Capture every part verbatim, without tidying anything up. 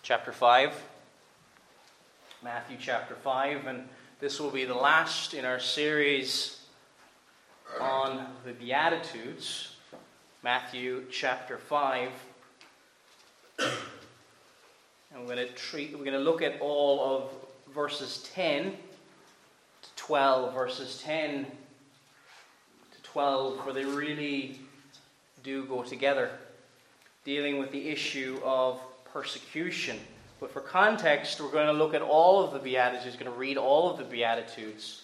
chapter five. Matthew chapter five, and this will be the last in our series on the Beatitudes. Matthew chapter five. And we're going to treat, we're going to look at all of verses ten to twelve, verses ten to twelve, where they really do go together, dealing with the issue of persecution. But for context, we're going to look at all of the Beatitudes, we're going to read all of the Beatitudes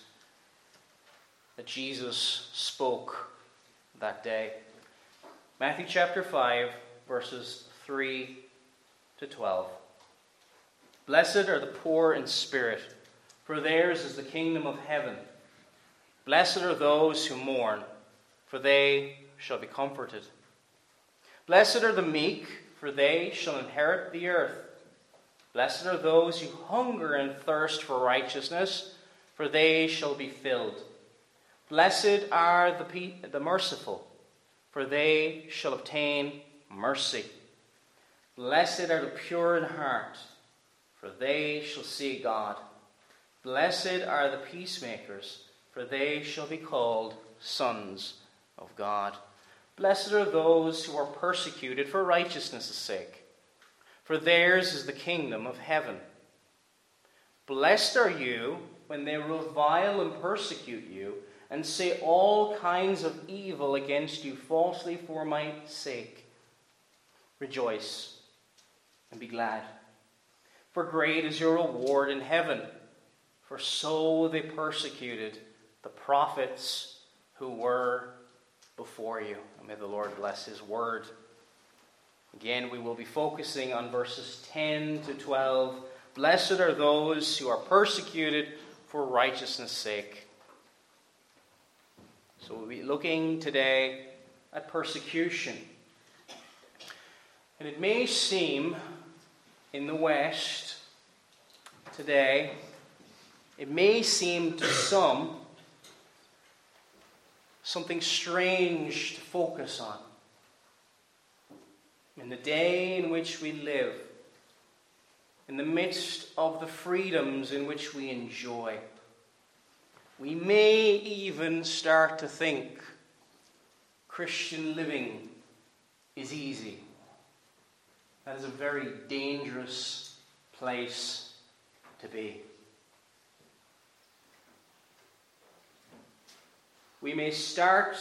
that Jesus spoke that day. Matthew chapter five, verses three to twelve. Blessed are the poor in spirit, for theirs is the kingdom of heaven. Blessed are those who mourn, for they shall be comforted. Blessed are the meek, for they shall inherit the earth. Blessed are those who hunger and thirst for righteousness, for they shall be filled. Blessed are the, pe- the merciful, for they shall obtain mercy. Blessed are the pure in heart, for they shall see God. Blessed are the peacemakers, for they shall be called sons of God. Blessed are those who are persecuted for righteousness' sake, for theirs is the kingdom of heaven. Blessed are you when they revile and persecute you, and say all kinds of evil against you falsely for my sake. Rejoice and be glad, for great is your reward in heaven, for so they persecuted the prophets who were before you. And may the Lord bless his word. Again, we will be focusing on verses ten to twelve. Blessed are those who are persecuted for righteousness' sake. So we'll be looking today at persecution. And it may seem in the West today, it may seem to some something strange to focus on. In the day in which we live, in the midst of the freedoms in which we enjoy, we may even start to think Christian living is easy. That is a very dangerous place to be. We may start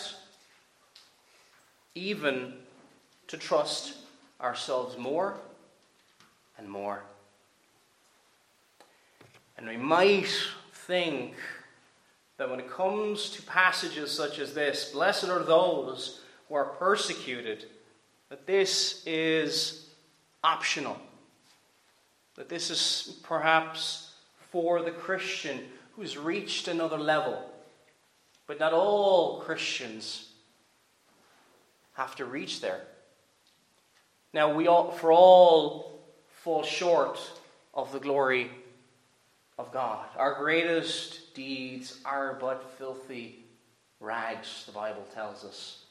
even to trust ourselves more and more. And we might think that when it comes to passages such as this, blessed are those who are persecuted, that this is optional. That this is perhaps for the Christian who's reached another level. But not all Christians have to reach there. Now, we all, for all fall short of the glory of God. Our greatest deeds are but filthy rags, the Bible tells us.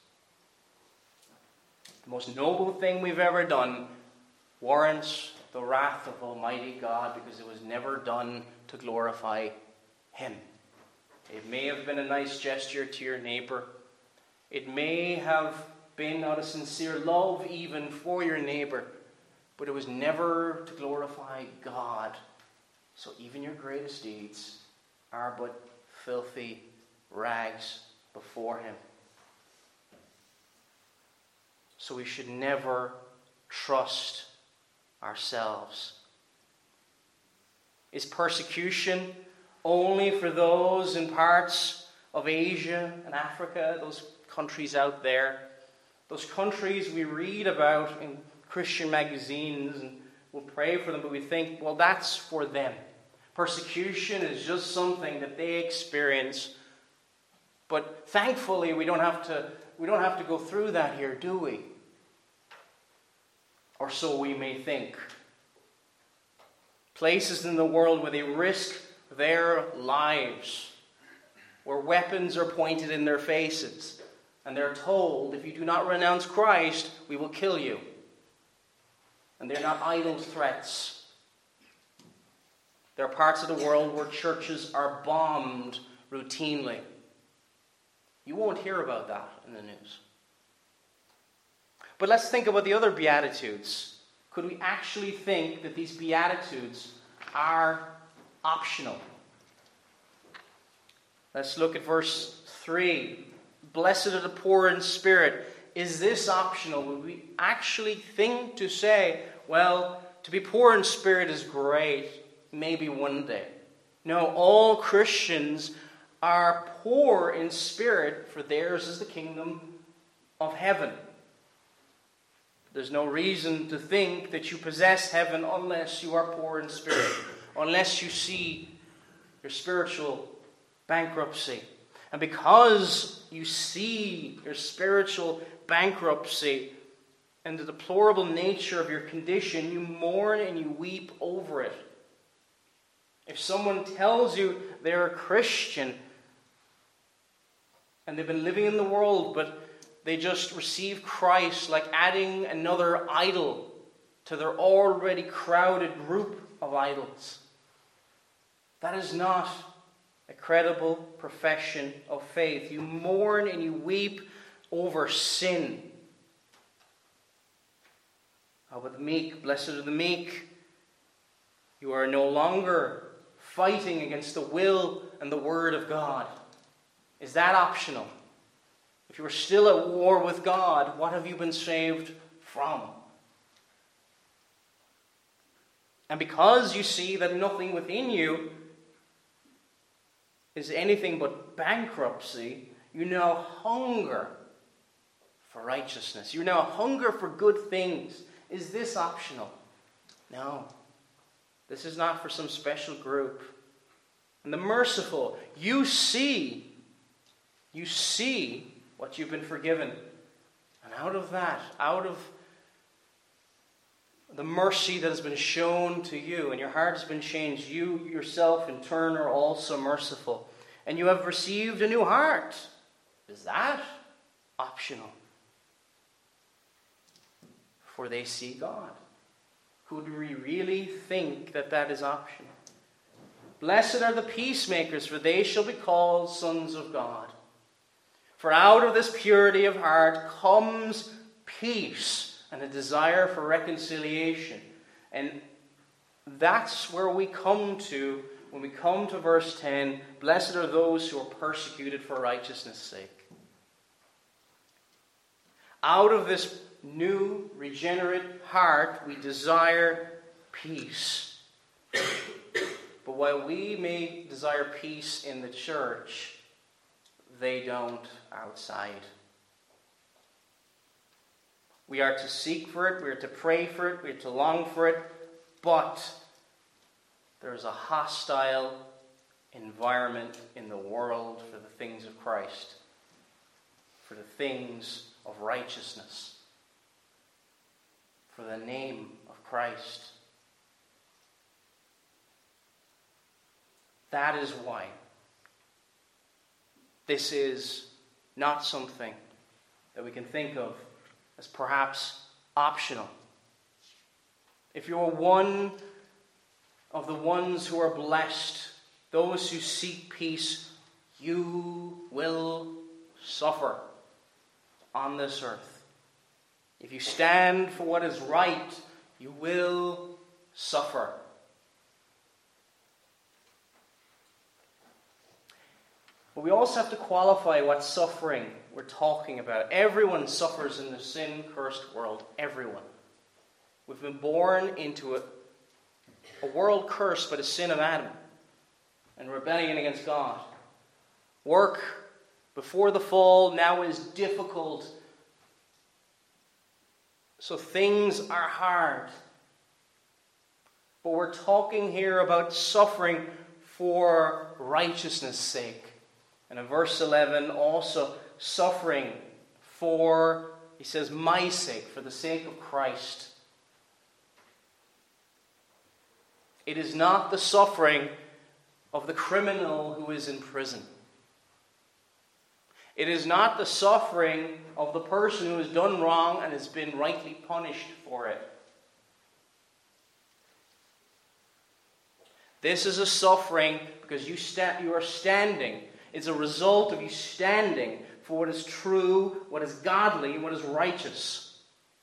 The most noble thing we've ever done warrants the wrath of Almighty God because it was never done to glorify Him. It may have been a nice gesture to your neighbor. It may have been out of sincere love even for your neighbor, but it was never to glorify God. So even your greatest deeds are but filthy rags before Him. So we should never trust ourselves. Is persecution only for those in parts of Asia and Africa, those countries out there? Those countries we read about in Christian magazines and we'll pray for them, but we think, well, that's for them. Persecution is just something that they experience. But thankfully, we don't have to, we don't have to go through that here, do we? Or so we may think. Places in the world where they risk their lives, where weapons are pointed in their faces, and they're told, if you do not renounce Christ, we will kill you. And they're not idle threats. There are parts of the world where churches are bombed routinely. You won't hear about that in the news. But let's think about the other Beatitudes. Could we actually think that these Beatitudes are optional? Let's look at verse three. Blessed are the poor in spirit. Is this optional? Would we actually think to say, well, to be poor in spirit is great, maybe one day? No, all Christians are poor in spirit, for theirs is the kingdom of heaven. There's no reason to think that you possess heaven unless you are poor in spirit, unless you see your spiritual bankruptcy. And because you see your spiritual bankruptcy and the deplorable nature of your condition, you mourn and you weep over it. If someone tells you they're a Christian and they've been living in the world, but they just receive Christ, like adding another idol to their already crowded group of idols, that is not a credible profession of faith. You mourn and you weep over sin. How about the meek? Blessed are the meek. You are no longer fighting against the will and the word of God. Is that optional? If you are still at war with God, what have you been saved from? And because you see that nothing within you is anything but bankruptcy, you now hunger for righteousness. You now hunger for good things. Is this optional? No. This is not for some special group. And the merciful, you see, you see what you've been forgiven. And out of that, out of the mercy that has been shown to you, and your heart has been changed, you yourself in turn are also merciful. And you have received a new heart. Is that optional? For they see God. Could we really think that that is optional? Blessed are the peacemakers, for they shall be called sons of God. For out of this purity of heart comes peace and a desire for reconciliation. And that's where we come to when we come to verse ten. Blessed are those who are persecuted for righteousness' sake. Out of this new, regenerate heart, we desire peace. But while we may desire peace in the church, they don't outside. We are to seek for it, we are to pray for it, we are to long for it, but there is a hostile environment in the world for the things of Christ, for the things of righteousness, for the name of Christ. That is why this is not something that we can think of as perhaps optional. If you're one of the ones who are blessed, those who seek peace, you will suffer on this earth. If you stand for what is right, you will suffer. But we also have to qualify what suffering we're talking about. Everyone suffers in the sin-cursed world. Everyone. We've been born into a, a world cursed by the sin of Adam and rebellion against God. Work before the fall now is difficult. So things are hard. But we're talking here about suffering for righteousness' sake. And in verse eleven, also suffering for, he says, my sake, for the sake of Christ. It is not the suffering of the criminal who is in prison. It is not the suffering of the person who has done wrong and has been rightly punished for it. This is a suffering because you, sta- you are standing. It's a result of you standing for what is true, what is godly, and what is righteous.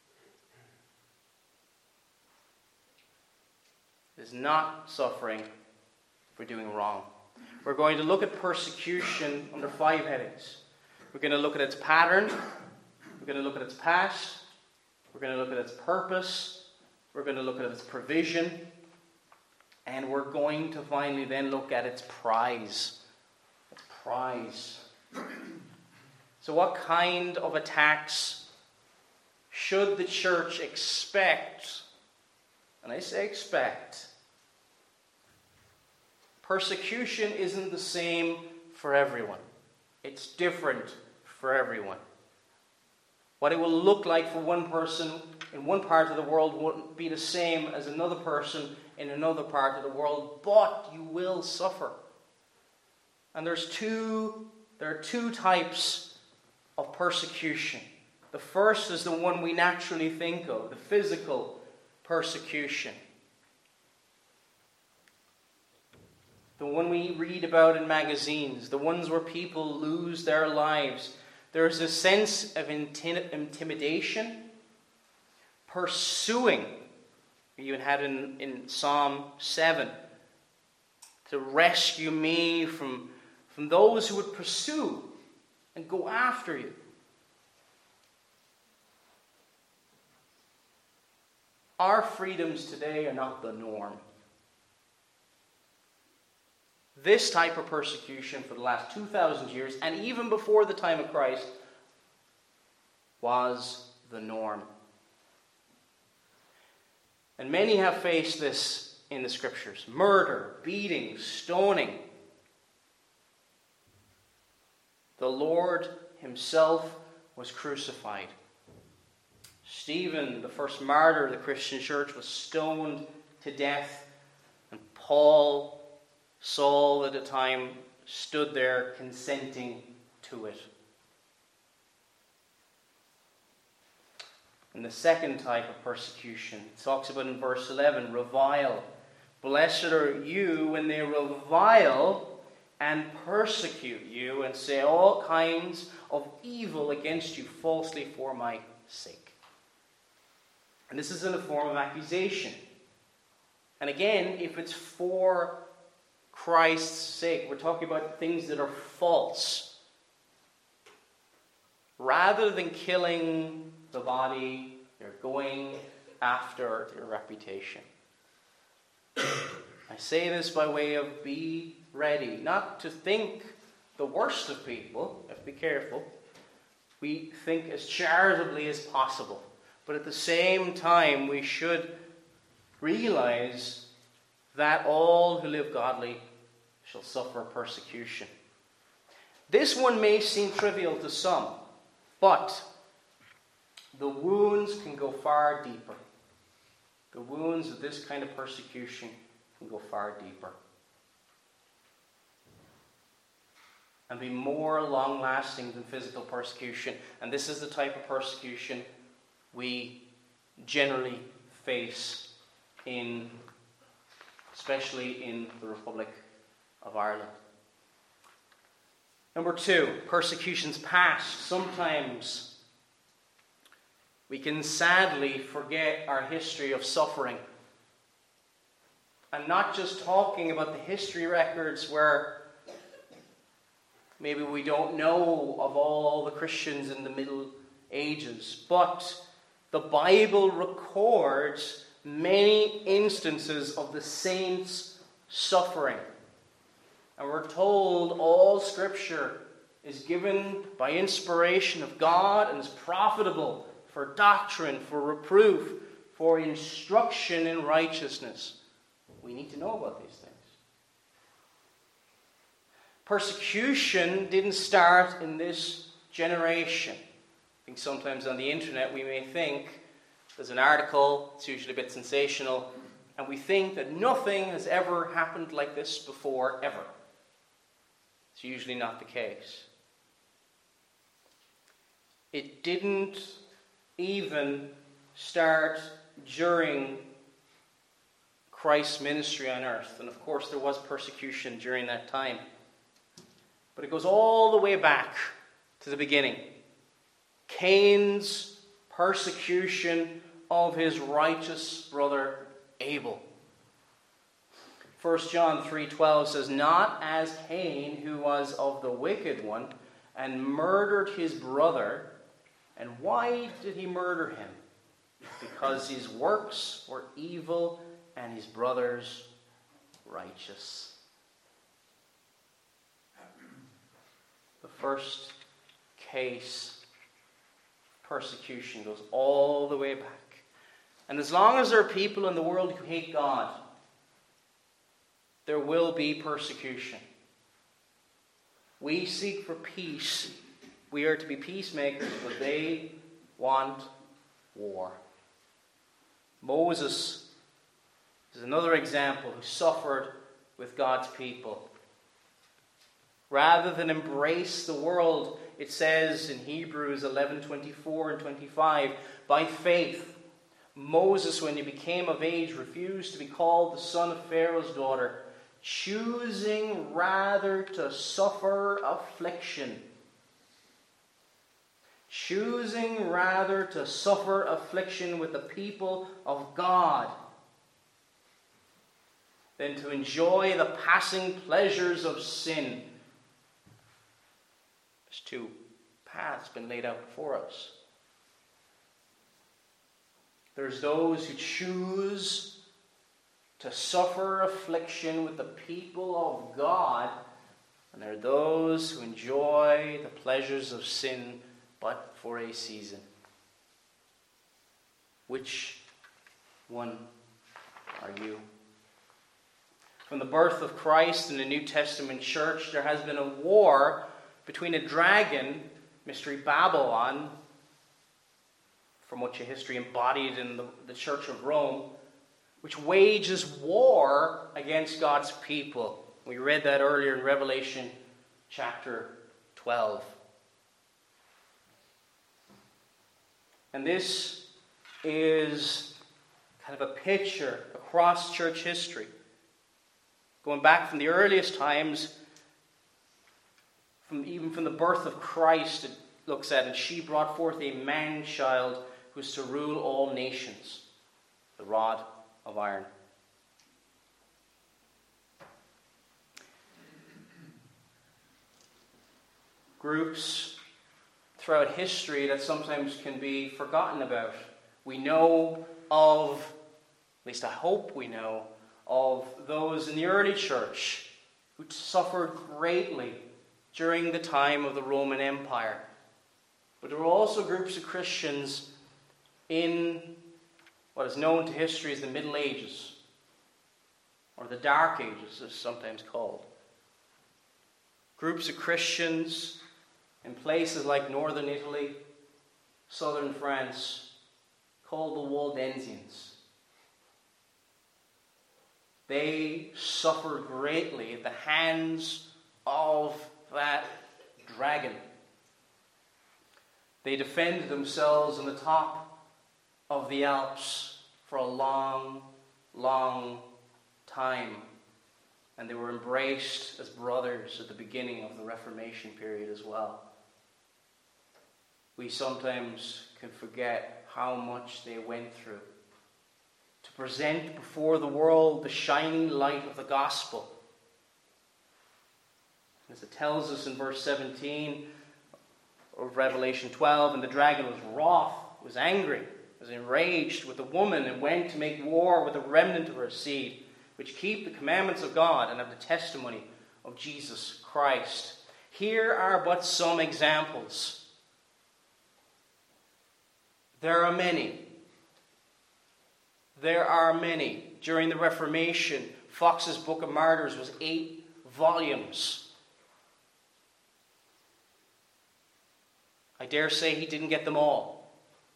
It is not suffering for doing wrong. We're going to look at persecution under five headings. We're going to look at its pattern. We're going to look at its past. We're going to look at its purpose. We're going to look at its provision. And we're going to finally then look at its prize. Its prize. So what kind of attacks should the church expect? And I say expect. Persecution isn't the same for everyone. It's different for everyone. What it will look like for one person in one part of the world won't be the same as another person in another part of the world, but you will suffer. And there's two, there are two types of persecution. The first is the one we naturally think of, the physical persecution. The one we read about in magazines, the ones where people lose their lives. There's a sense of inti- intimidation, pursuing. We even had in, in Psalm seven, to rescue me from, from those who would pursue and go after you. Our freedoms today are not the norm. This type of persecution for the last two thousand years, and even before the time of Christ, was the norm. And many have faced this in the Scriptures. Murder, beating, stoning. The Lord himself was crucified. Stephen, the first martyr of the Christian church, was stoned to death. And Paul, Saul at the time, stood there consenting to it. And the second type of persecution, it talks about in verse eleven, revile. Blessed are you when they revile and persecute you and say all kinds of evil against you falsely for my sake. And this is in the form of accusation. And again, if it's for Christ's sake, we're talking about things that are false. Rather than killing the body, they're going after your reputation. I say this by way of be ready, not to think the worst of people. Let's be careful. We think as charitably as possible. But at the same time, we should realize that all who live godly shall suffer persecution. This one may seem trivial to some, but the wounds can go far deeper. The wounds of this kind of persecution can go far deeper. And be more long-lasting than physical persecution. And this is the type of persecution we generally face in, especially in the Republic of Ireland. Number two, persecutions past. Sometimes we can sadly forget our history of suffering. I'm not just talking about the history records where maybe we don't know of all the Christians in the Middle Ages, but the Bible records many instances of the saints suffering. And we're told all Scripture is given by inspiration of God and is profitable for doctrine, for reproof, for instruction in righteousness. We need to know about these things. Persecution didn't start in this generation. I think sometimes on the internet we may think there's an article, it's usually a bit sensational, and we think that nothing has ever happened like this before, ever. It's usually not the case. It didn't even start during Christ's ministry on earth. And of course, there was persecution during that time. But it goes all the way back to the beginning. Cain's persecution of his righteous brother Abel. First John three twelve says, "Not as Cain, who was of the wicked one, and murdered his brother." And why did he murder him? Because his works were evil and his brother's righteous. The first case of persecution goes all the way back. And as long as there are people in the world who hate God, there will be persecution. We seek for peace. We are to be peacemakers, but they want war. Moses is another example who suffered with God's people. Rather than embrace the world, it says in Hebrews eleven twenty-four and twenty-five, by faith, Moses, when he became of age, refused to be called the son of Pharaoh's daughter, choosing rather to suffer affliction. Choosing rather to suffer affliction with the people of God than to enjoy the passing pleasures of sin. There's two paths been laid out before us. There's those who choose to suffer affliction with the people of God, and there are those who enjoy the pleasures of sin, but for a season. Which one are you? From the birth of Christ in the New Testament church, there has been a war between a dragon, Mystery Babylon, from much of history embodied in the, the Church of Rome, which wages war against God's people. We read that earlier in Revelation chapter twelve. And this is kind of a picture across church history. Going back from the earliest times, from even from the birth of Christ, it looks at, and she brought forth a man-child who is to rule all nations, the rod of iron. Groups throughout history that sometimes can be forgotten about. We know of, at least I hope we know, of those in the early church who suffered greatly during the time of the Roman Empire. But there were also groups of Christians in what is known to history as the Middle Ages, or the Dark Ages, as sometimes called. Groups of Christians in places like northern Italy, southern France, called the Waldensians. They suffered greatly at the hands of that dragon. They defended themselves on the top of the Alps for a long, long time. And they were embraced as brothers at the beginning of the Reformation period as well. We sometimes can forget how much they went through to present before the world the shining light of the gospel. As it tells us in verse seventeen of Revelation twelve, and the dragon was wroth, was angry, was enraged with the woman, and went to make war with the remnant of her seed, which keep the commandments of God and have the testimony of Jesus Christ. Here are but some examples. There are many. There are many. During the Reformation, Fox's Book of Martyrs was eight volumes. I dare say he didn't get them all.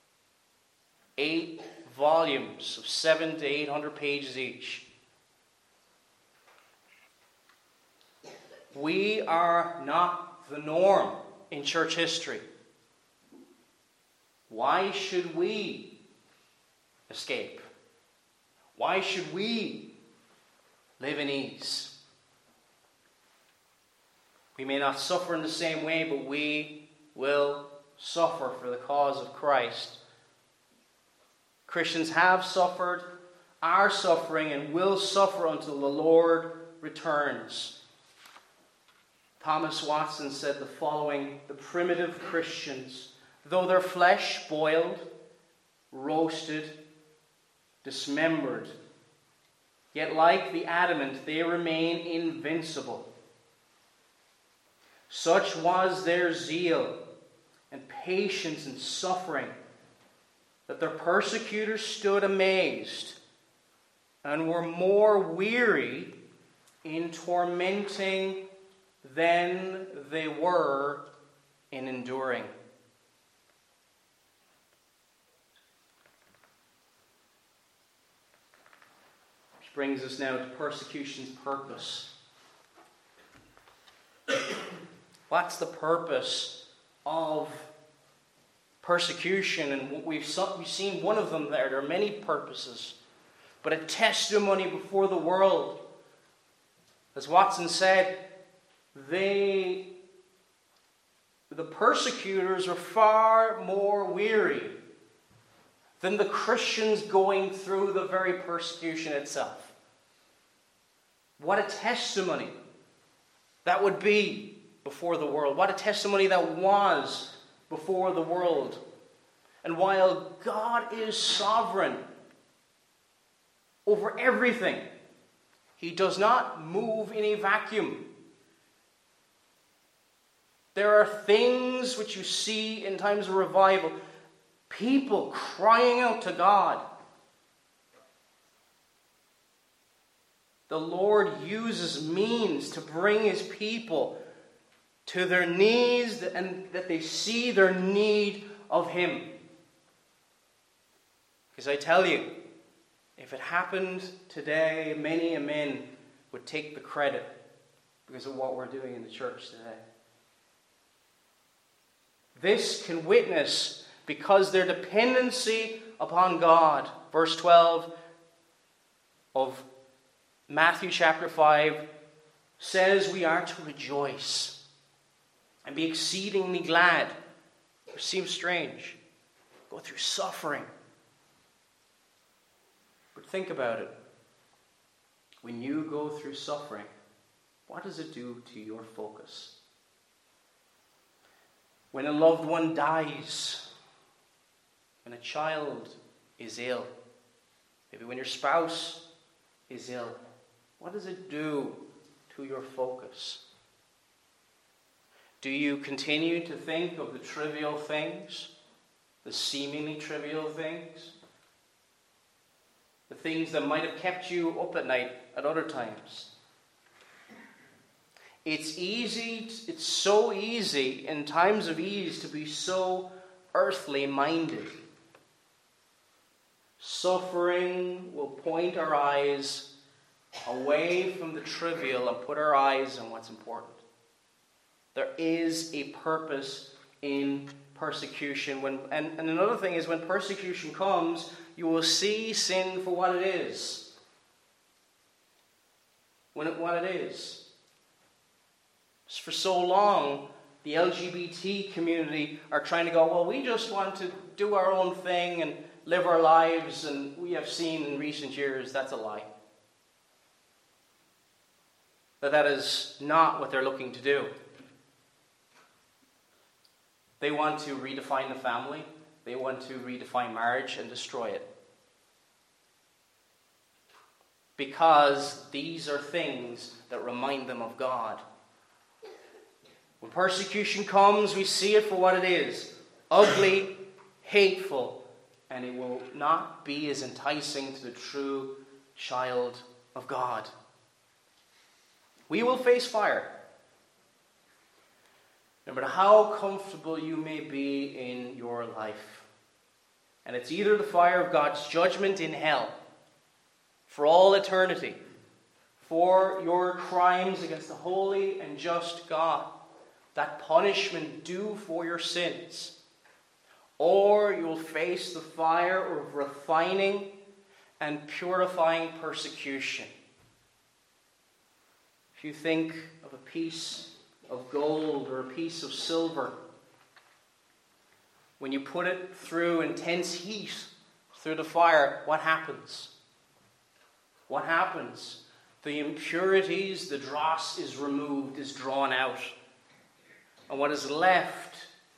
Eight volumes of seven to eight hundred pages each. We are not the norm in church history. Why should we escape? Why should we live in ease. We may not suffer in the same way, but we will suffer for the cause of Christ. Christians have suffered, are suffering, and will suffer until the Lord returns. Thomas Watson said the following: the primitive Christians, though their flesh boiled, roasted, dismembered, yet like the adamant they remain invincible. Such was their zeal and patience in suffering that their persecutors stood amazed and were more weary in tormenting than they were in enduring. Which brings us now to persecution's purpose. What's the purpose of persecution? And we've seen one of them there. There are many purposes. But a testimony before the world. As Watson said, they, the persecutors are far more weary than the Christians going through the very persecution itself. What a testimony that would be before the world. What a testimony that was before the world. And while God is sovereign over everything, He does not move in a vacuum. There are things which you see in times of revival. People crying out to God. The Lord uses means to bring His people to their knees, and that they see their need of Him. Because I tell you, if it happened today, many men would take the credit because of what we're doing in the church today. This can witness because their dependency upon God. Verse twelve of Matthew chapter five says we are to rejoice and be exceedingly glad. It seems strange. Go through suffering. But think about it. When you go through suffering, what does it do to your focus? When a loved one dies, when a child is ill, maybe when your spouse is ill, what does it do to your focus? Do you continue to think of the trivial things, the seemingly trivial things, the things that might have kept you up at night at other times? It's easy, it's so easy in times of ease to be so earthly minded. Suffering will point our eyes away from the trivial and put our eyes on what's important. There is a purpose in persecution. When, and, and another thing is, when persecution comes, you will see sin for what it is. When it, what it is. For so long, the L G B T community are trying to go, well, we just want to do our own thing and live our lives, and we have seen in recent years that's a lie. That that is not what they're looking to do. They want to redefine the family. They want to redefine marriage and destroy it. Because these are things that remind them of God. When persecution comes, we see it for what it is. Ugly, hateful, and it will not be as enticing to the true child of God. We will face fire. No matter how comfortable you may be in your life. And it's either the fire of God's judgment in hell for all eternity, for your crimes against the holy and just God, that punishment due for your sins, or you will face the fire of refining and purifying persecution, If you think of a piece of gold or a piece of silver, when you put it through intense heat, through the fire, what happens? What happens? The impurities, the dross is removed, is drawn out. And what is left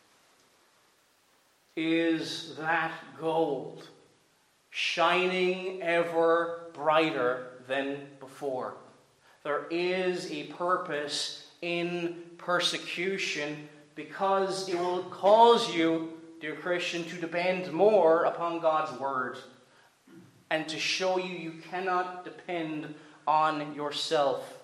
is that gold, shining ever brighter than before. There is a purpose in persecution because it will cause you, dear Christian, to depend more upon God's word and to show you you cannot depend on yourself.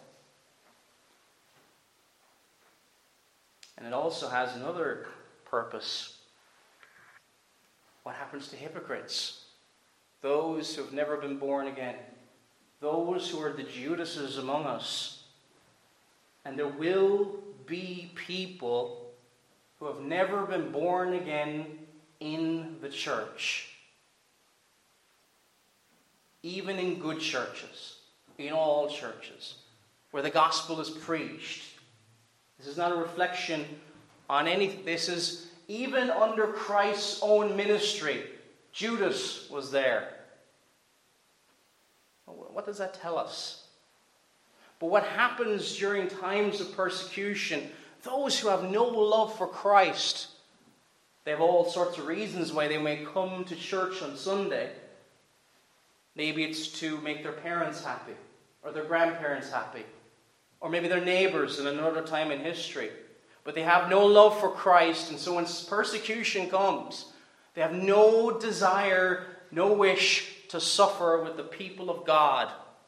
And it also has another purpose. What happens to hypocrites? Those who have never been born again. Those who are the Judases among us. And there will be people who have never been born again in the church. Even in good churches. In all churches. Where the gospel is preached. This is not a reflection on anything. This is even under Christ's own ministry. Judas was there. What does that tell us? But what happens during times of persecution, those who have no love for Christ, they have all sorts of reasons why they may come to church on Sunday. Maybe it's to make their parents happy, or their grandparents happy, or maybe their neighbors in another time in history. But they have no love for Christ, and so when persecution comes, they have no desire, no wish to suffer with the people of God.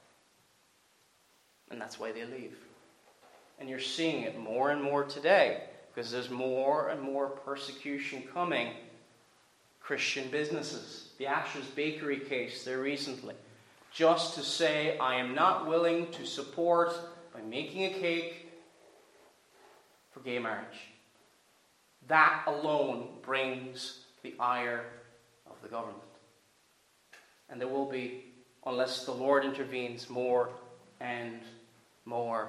And that's why they leave. And you're seeing it more and more today, because there's more and more persecution coming. Christian businesses, the Asher's Bakery case there recently, just to say, I am not willing to support, by making a cake, for gay marriage. That alone brings the ire of the government. And there will be, unless the Lord intervenes, more and more.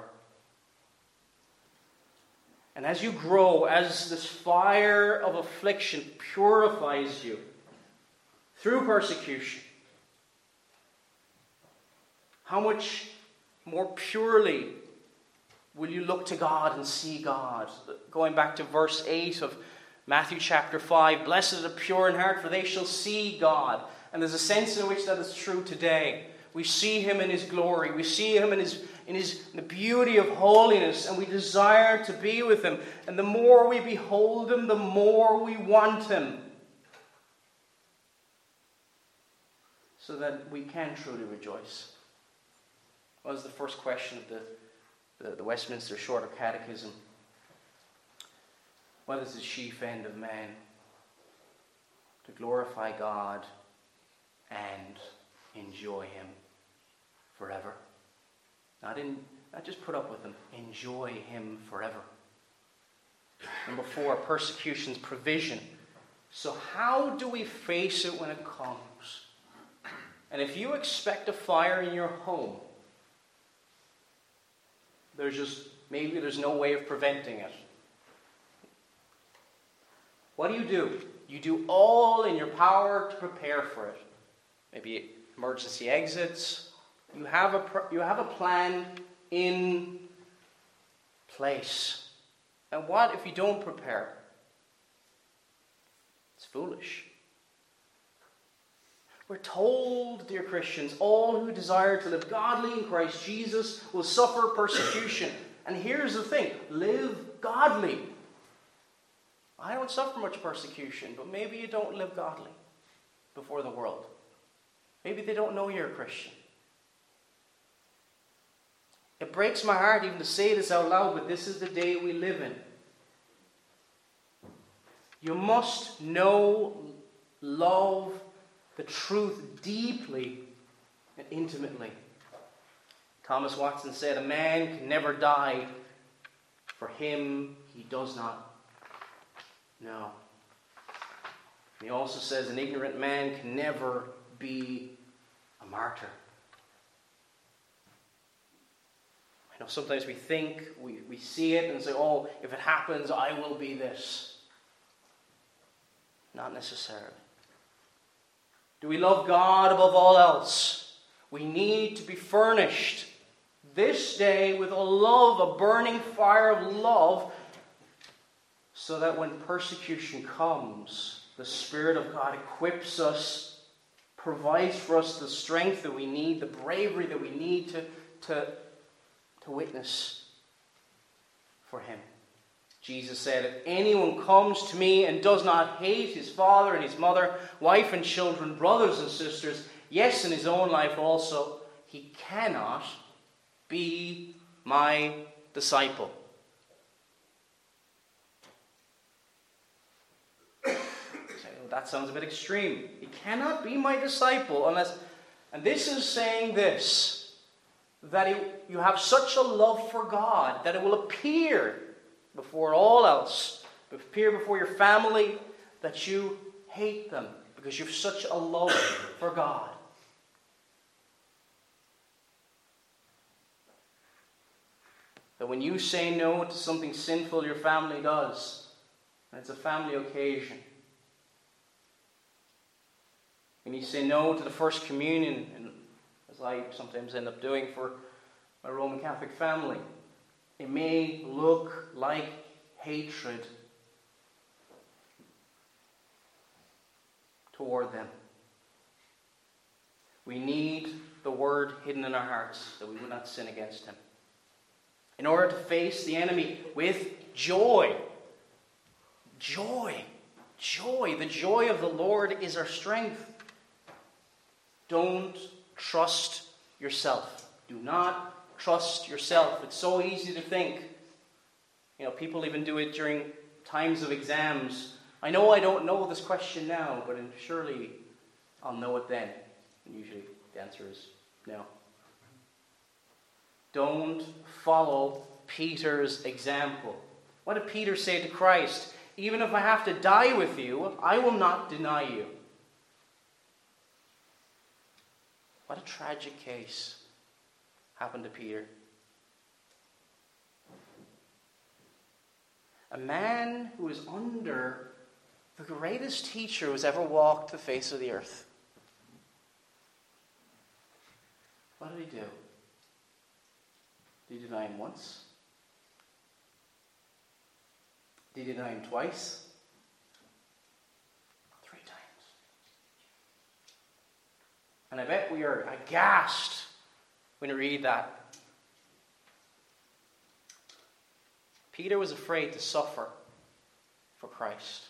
And as you grow, as this fire of affliction purifies you through persecution, how much more purely will you look to God and see God? Going back to verse eight of Matthew chapter five, blessed are the pure in heart, for they shall see God. And there's a sense in which that is true today. We see him in his glory. We see him in his in his in the beauty of holiness, and we desire to be with him. And the more we behold him, the more we want him. So that we can truly rejoice. What was the first question of the The, the Westminster Shorter Catechism? What is the chief end of man? To glorify God and enjoy him forever. Not in, not just put up with him, enjoy him forever. Number four, persecution's provision. So how do we face it when it comes? And if you expect a fire in your home, there's just, maybe there's no way of preventing it. What do you do? You do all in your power to prepare for it. Maybe emergency exits. You have a, you have a plan in place. And what if you don't prepare? It's foolish. We're told, dear Christians, all who desire to live godly in Christ Jesus will suffer persecution. And here's the thing, live godly. I don't suffer much persecution, but maybe you don't live godly before the world. Maybe they don't know you're a Christian. It breaks my heart even to say this out loud, but this is the day we live in. You must know, love the truth deeply and intimately. Thomas Watson said, a man can never die for him he does not know. And he also says, an ignorant man can never be a martyr. I know sometimes we think, we, we see it and say, oh, if it happens, I will be this. Not necessarily. Do we love God above all else? We need to be furnished this day with a love, a burning fire of love, so that when persecution comes, the Spirit of God equips us, provides for us the strength that we need, the bravery that we need to, to, to witness for Him. Jesus said, if anyone comes to me and does not hate his father and his mother, wife and children, brothers and sisters, yes, in his own life also, he cannot be my disciple. That sounds a bit extreme. He cannot be my disciple unless... And this is saying this, that it, you have such a love for God that it will appear before all else, appear before your family, that you hate them because you have such a love for God. That when you say no to something sinful your family does, and it's a family occasion, when you say no to the First Communion, and as I sometimes end up doing for my Roman Catholic family, it may look like hatred toward them. We need the Word hidden in our hearts that we would not sin against Him. In order to face the enemy with joy. Joy. Joy. The joy of the Lord is our strength. Don't trust yourself. Do not trust yourself. It's so easy to think. You know, people even do it during times of exams. I know I don't know this question now, but surely I'll know it then. And usually the answer is no. Don't follow Peter's example. What did Peter say to Christ? Even if I have to die with you, I will not deny you. What a tragic case happened to Peter. A man who was under the greatest teacher who's ever walked the face of the earth. What did he do? Did he deny him once? Did he deny him twice? Three times. And I bet we are aghast when we read that. Peter was afraid to suffer for Christ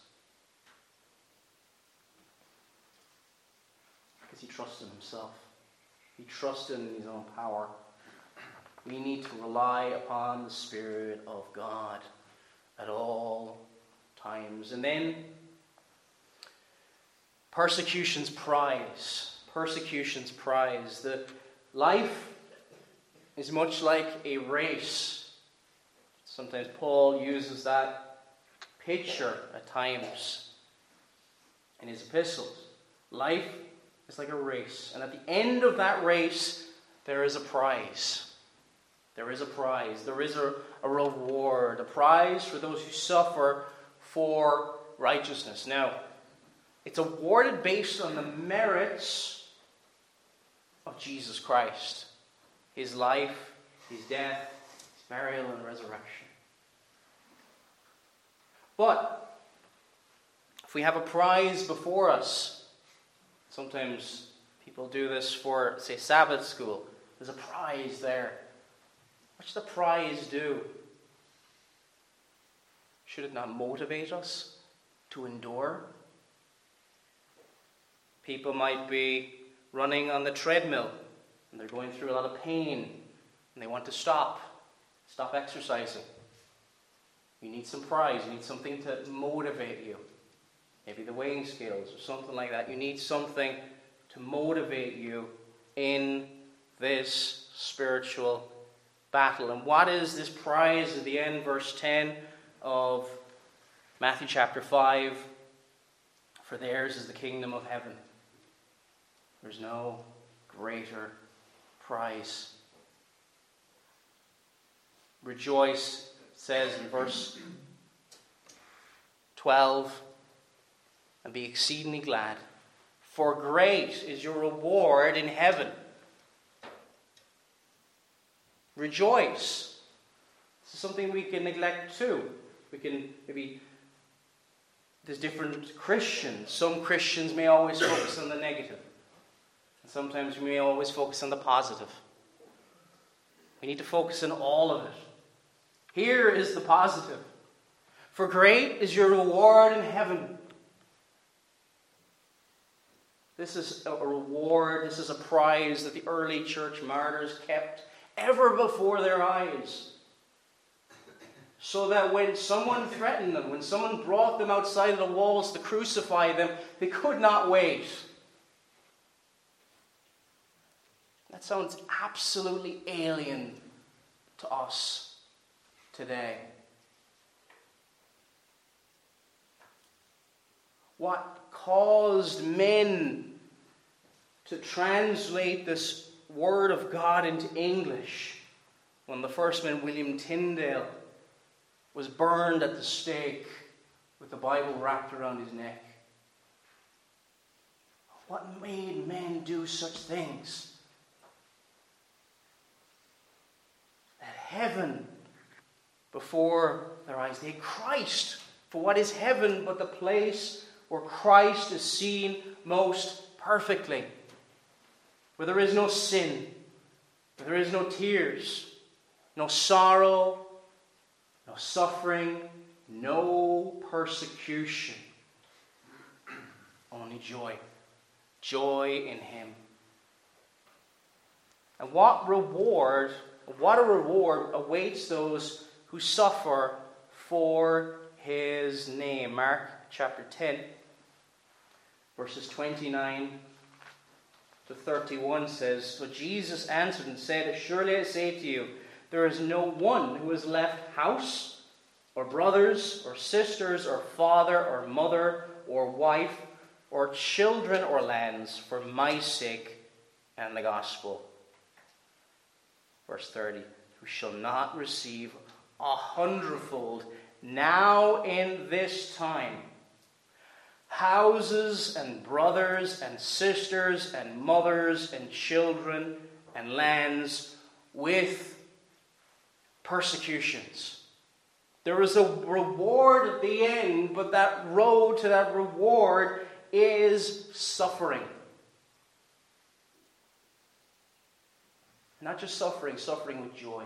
because he trusted himself. He trusted in his own power. We need to rely upon the Spirit of God at all times. And then, persecution's prize. Persecution's prize. The life is much like a race. Sometimes Paul uses that picture at times in his epistles. Life is like a race. And at the end of that race, there is a prize. There is a prize. There is a, a reward. A prize for those who suffer for righteousness. Now, it's awarded based on the merits of Jesus Christ. His life, His death, His burial and resurrection. But if we have a prize before us, sometimes people do this for, say, Sabbath school. There's a prize there. What should the prize do? Should it not motivate us to endure? People might be running on the treadmill and they're going through a lot of pain and they want to stop, stop exercising. You need some prize. You need something to motivate you. Maybe the weighing scales or something like that. You need something to motivate you in this spiritual battle. And what is this prize at the end? Verse ten of Matthew chapter five. For theirs is the kingdom of heaven. There's no greater prize. Rejoice, it says in verse twelve, and be exceedingly glad, for great is your reward in heaven. Rejoice. This is something we can neglect too. We can maybe, there's different Christians. Some Christians may always focus on the negative. And sometimes we may always focus on the positive. We need to focus on all of it. Here is the positive. For great is your reward in heaven. This is a reward, this is a prize that the early church martyrs kept ever before their eyes. So that when someone threatened them, when someone brought them outside of the walls to crucify them, they could not wait. That sounds absolutely alien to us today. What caused men to translate this Word of God into English when the first man, William Tyndale, was burned at the stake with the Bible wrapped around his neck? What made men do such things? That heaven before their eyes. They had Christ. For what is heaven but the place where Christ is seen most perfectly? Where there is no sin, where there is no tears, no sorrow, no suffering, no persecution. Only joy. Joy in Him. And what reward, what a reward awaits those who suffer for His name. Mark chapter ten, verses twenty-nine to thirty-one says, So Jesus answered and said, Surely I say to you, there is no one who has left house, or brothers, or sisters, or father, or mother, or wife, or children, or lands, for my sake and the gospel. Verse thirty, who shall not receive a hundredfold now in this time houses and brothers and sisters and mothers and children and lands with persecutions. There is a reward at the end, but that road to that reward is suffering. Not just suffering, suffering with joy.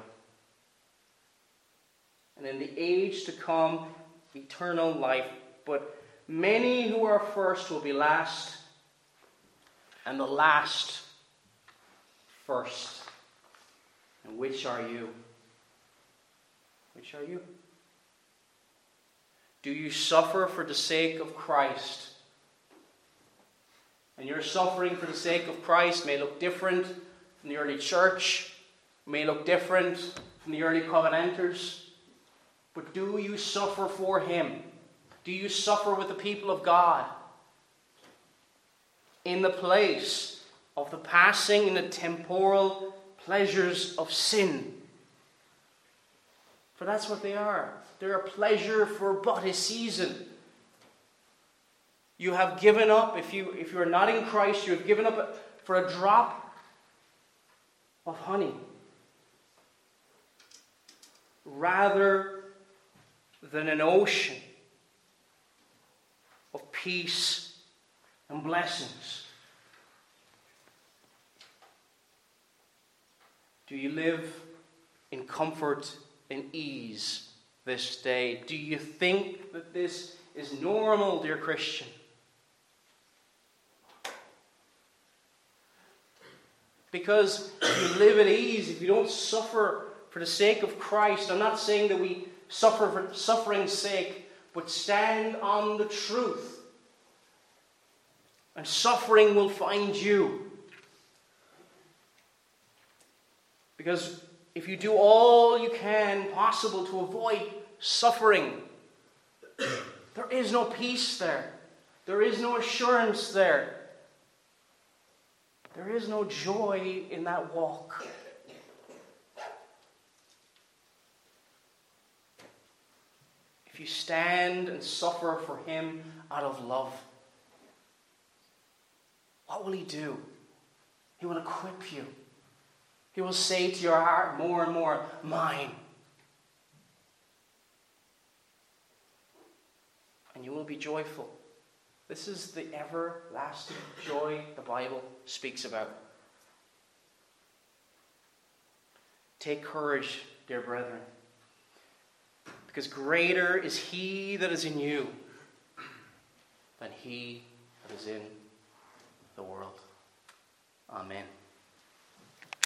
And in the age to come, eternal life. But many who are first will be last, and the last first. And which are you? Which are you? Do you suffer for the sake of Christ? And your suffering for the sake of Christ may look different from the early church, may look different from the early Covenanters. But do you suffer for Him? Do you suffer with the people of God? In the place of the passing in the temporal pleasures of sin. For that's what they are. They're a pleasure for but a season. You have given up, if you, if you are not in Christ, you have given up for a drop of honey. Rather than an ocean of peace and blessings. Do you live in comfort and ease this day? Do you think that this is normal, dear Christian? Because if you live at ease, if you don't suffer for the sake of Christ, I'm not saying that we suffer for suffering's sake, but stand on the truth. And suffering will find you. Because if you do all you can possible to avoid suffering, there is no peace there. There is no assurance there. There is no joy in that walk. if you stand and suffer for him out of love, what will he do? He will equip you. He will say to your heart more and more, mine. And you will be joyful. This is the everlasting joy the Bible speaks about. Take courage, dear brethren, because greater is he that is in you than he that is in the world. Amen.